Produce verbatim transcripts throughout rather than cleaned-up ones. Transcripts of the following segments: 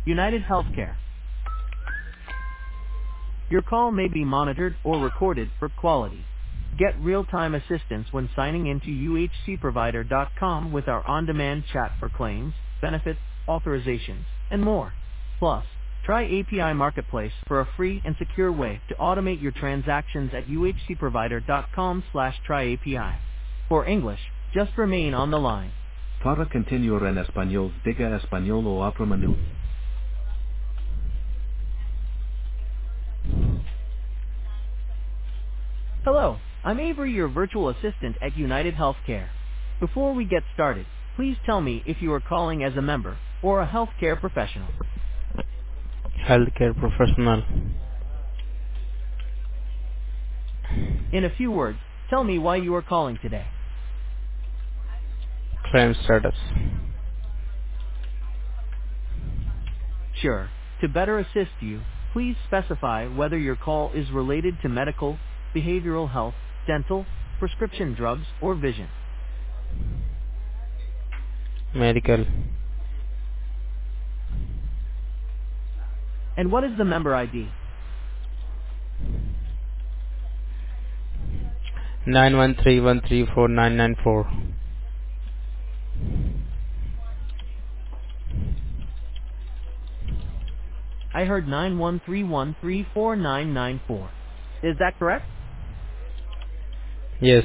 United Healthcare. Your call may be monitored or recorded for quality. Get real-time assistance when signing into U H C provider dot com with our on-demand chat for claims, benefits, authorizations, and more. Plus, try A P I Marketplace for a free and secure way to automate your transactions at U H C provider dot com slash try A P I. For English, just remain on the line. Para continuar en español, diga español o abra menú. Hello, I'm Avery, your virtual assistant at United Healthcare. Before we get started, please tell me if you are calling as a member or a healthcare professional. Healthcare professional. In a few words, tell me why you are calling today. Claim status. Sure. To better assist you, please specify whether your call is related to medical, behavioral health, dental, prescription drugs, or vision. Medical. And what is the member I D? nine one three one three four nine nine four. I heard nine one three one three four nine nine four. Is that correct? Yes.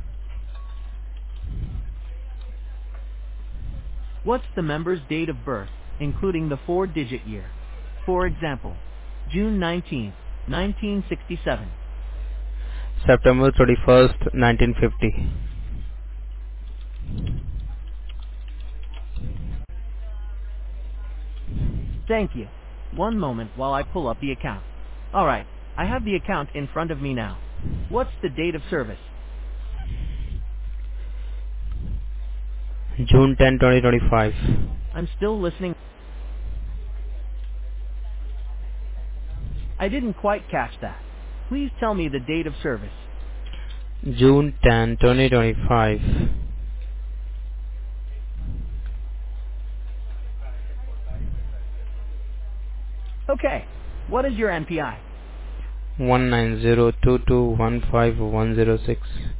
What's the member's date of birth, including the four-digit year? For example, June nineteenth, nineteen sixty-seven. September thirty-first, nineteen fifty. Thank you. One moment while I pull up the account. Alright, I have the account in front of me now. What's the date of service? June tenth, twenty twenty-five. I'm still listening. I didn't quite catch that. Please tell me the date of service. June tenth, twenty twenty-five. Okay. What is your N P I? one nine zero two two one five one zero six.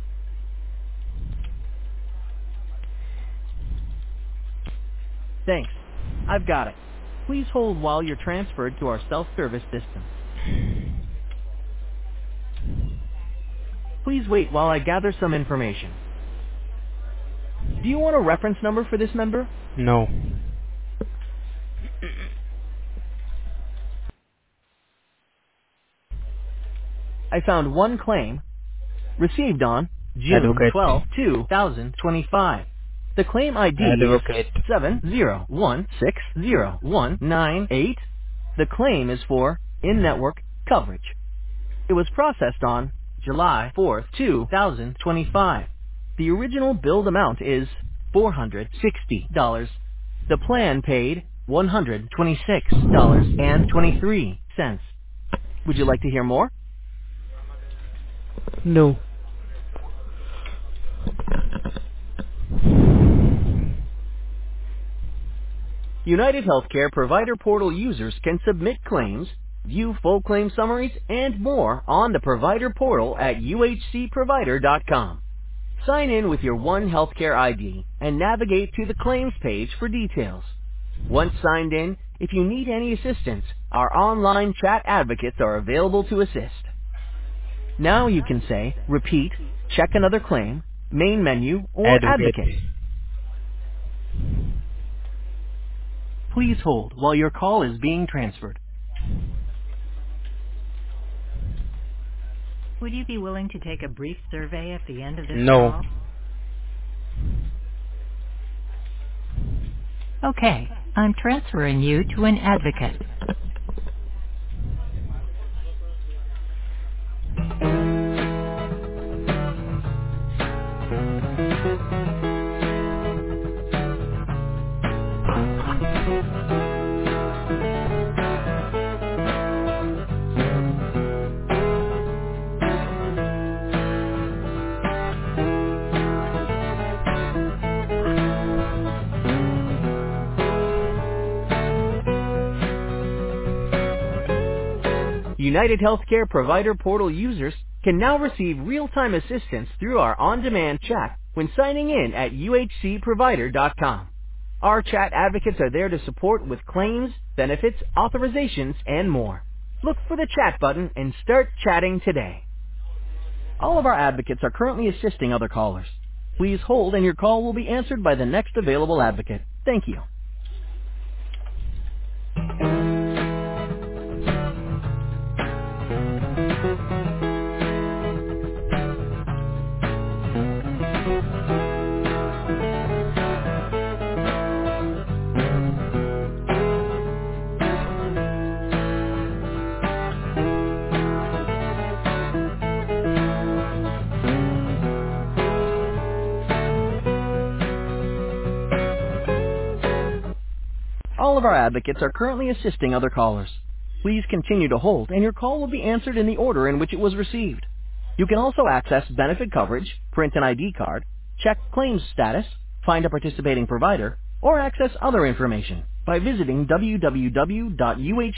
Thanks. I've got it. Please hold while you're transferred to our self-service system. Please wait while I gather some information. Do you want a reference number for this member? No. I found one claim received on June Advocate. twelfth, two thousand twenty-five. The claim I D is Advocate. seven zero one six zero one nine eight. The claim is for in-network coverage. It was processed on July fourth, two thousand twenty-five. The original billed amount is four hundred sixty dollars. The plan paid one hundred twenty-six dollars and twenty-three cents. Would you like to hear more? No. United Healthcare Provider Portal users can submit claims, view full claim summaries, and more on the Provider Portal at U H C provider dot com. Sign in with your One Healthcare I D and navigate to the claims page for details. Once signed in, if you need any assistance, our online chat advocates are available to assist. Now you can say, repeat, check another claim, main menu, or Advocate. advocate. Please hold while your call is being transferred. Would you be willing to take a brief survey at the end of this No. call? Okay, I'm transferring you to an advocate. United Healthcare Provider Portal users can now receive real-time assistance through our on-demand chat when signing in at U H C provider dot com. Our chat advocates are there to support with claims, benefits, authorizations, and more. Look for the chat button and start chatting today. All of our advocates are currently assisting other callers. Please hold and your call will be answered by the next available advocate. Thank you. All of our advocates are currently assisting other callers. Please continue to hold and your call will be answered in the order in which it was received. You can also access benefit coverage, print an I D card, check claims status, find a participating provider, or access other information by visiting w w w dot u h.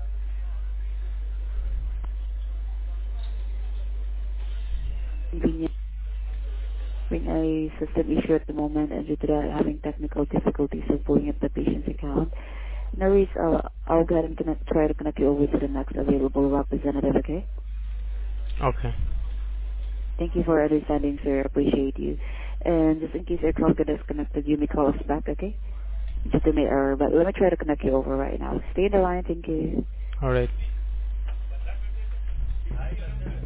Convenient. Having a system issue at the moment, and due to that, having technical difficulties of pulling up the patient's account. No worries, uh, I'll go ahead and connect, try to connect you over to the next available representative, okay? Okay. Thank you for understanding, sir. Appreciate you. And just in case your call got disconnected, you may call us back, okay? Just a minute error, but let me try to connect you over right now. Stay in the line, thank you. All right.